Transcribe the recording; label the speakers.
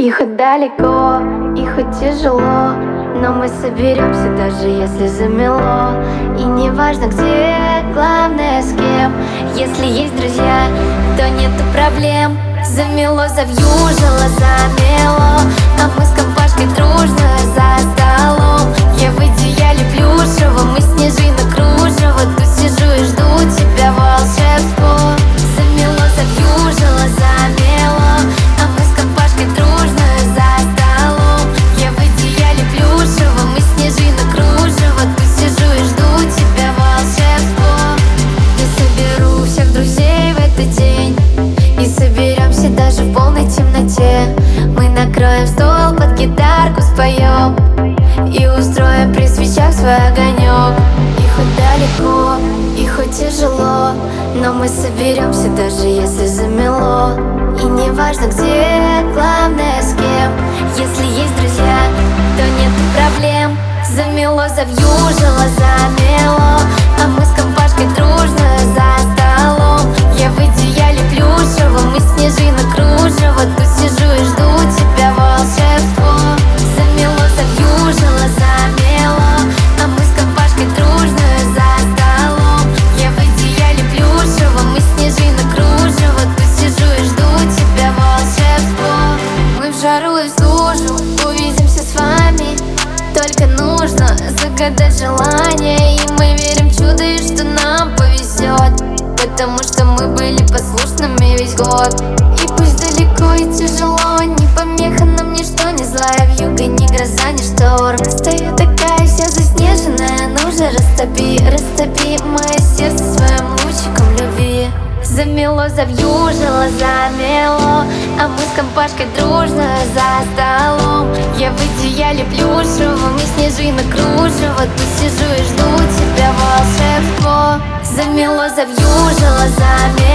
Speaker 1: И хоть далеко, и хоть тяжело, но мы соберемся, даже если замело. И не важно где, главное с кем. Если есть друзья, то нету проблем. Замело, завьюжило, замело, а мы с компашкой дружно за столом. Я в идеале плюшевом, и снежинок кружево. Тут сижу и жду тебя, волшебство. Замело, завьюжило, замело, а мы с компашкой дружно за столом. Я в идеале плюшевом, и снежинок кружево. Тут сижу и жду тебя, волшебство. Я соберу всех друзей в этот день и соберемся даже в полной темноте. Мы накроем стол, под гитарку споем и устроим при свечах свой огонек. И хоть далеко, и хоть тяжело, но мы соберемся, даже если замело. И не важно где, главное с кем. Если есть друзья, то нет проблем. Замело, завьюжило, замело, а мы с компашкой дружно за столом. Я в идеале плюшевом, и снежинок кружево. Тут сижу и жду тебя, волшебство. Замело, завьюжило, замело, а мы с компашкой дружно за столом. Я в идеале плюшевом, и снежинок кружево. Тут сижу и жду тебя, волшебство. Мы в жару и в стужу увидимся с вами. Только нужно загадать желание, и мы верим в чудо, и что нам повезет, потому что мы были послушными весь год. И пусть далеко и тяжело, не помеха нам ничто, не злая вьюга, ни гроза, ни шторм. Стою такая вся заснеженная, ну же растопи, растопи мое сердце своим лучиком любви. Замело, завьюжило, замело, а мы с компашкой дружно за столом. Я в идеале плюшевом, и снежинок кружево. Тут сижу и жду тебя, волшебство. Замело, завьюжило, замело.